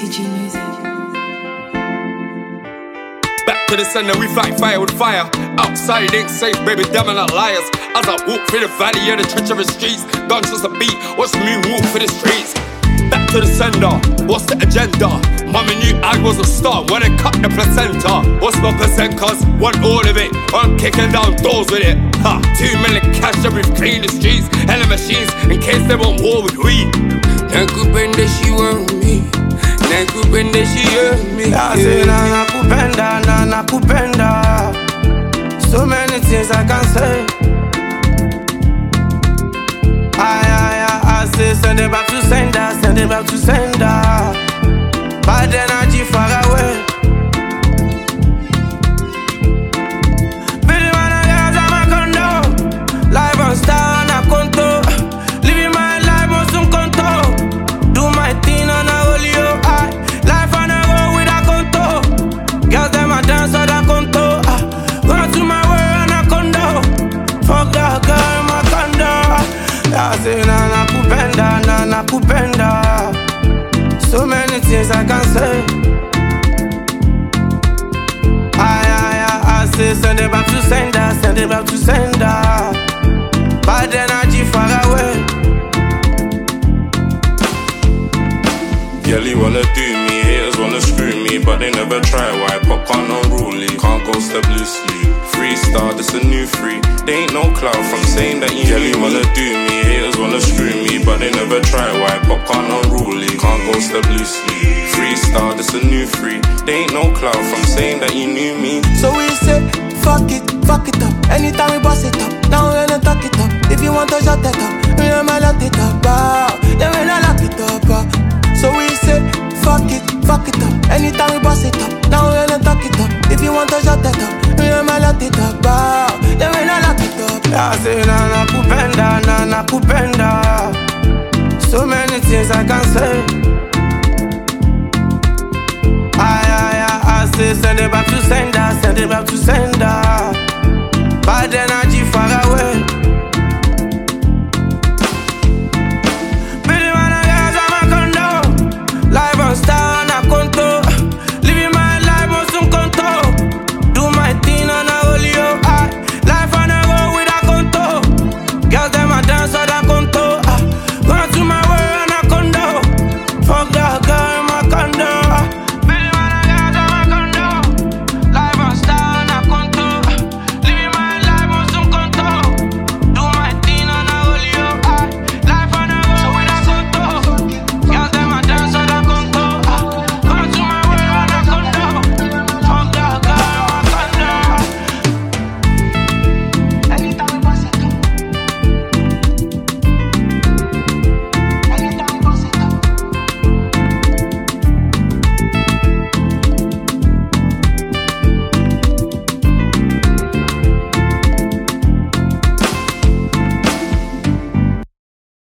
TG Music. Back to the sender, we fight fire with fire. Outside it ain't safe, baby, them are not liars. As I walk through the valley of the treacherous streets, gunshots a beat, watch me walk through the streets. Back to the sender, what's the agenda? Mama knew I was a star when they cut the placenta. What's my percent, cuz? Want all of it, I'm kicking down doors with it. Ha, 2 million cash that we've cleaned the streets. Hella machines, in case they want war with we. Nakupenda she want me, nakupenda she want me. I say nakupenda, nakupenda. So many things I can say. I say send it back to sender, send it back to sender. Bad energy far away. Billy man, I got on my condo. Live on star on a conto. Living my life on some conto. Do my thing on a olio. Life on a road with a conto. Girls them a dance on a conto. Run to my way on a condo. Fuck that girl in my condo. I say nakupenda, nakupenda. So many things I can say. I say send it back to sender, send it back to sender. Bad energy far away. Yelly wanna do me, haters wanna screw me, but they never try. Why popcorn unruly? Can't go step loosely. Freestyle, this a new free. They ain't no clout from saying that you Yelly wanna do me, haters wanna screw me, but they never try. Why popcorn unruly? Can't go step loosely. Freestyle, this a new free. They ain't no clout from saying that you knew me. So we say, fuck it up. Anytime we bust it up, now we gonna talk it up. If you want to shut it up, we gonna lock it up. Then we gonna lock it up. So we say, fuck it up. Anytime we bust it up, now we gonna talk it up. If you want to shut it up, we gonna lock it up. Then we gonna lock it up. I say nakupenda, nakupenda. So many things I can say. I say send it back to sender, send it back to sender. Bad energy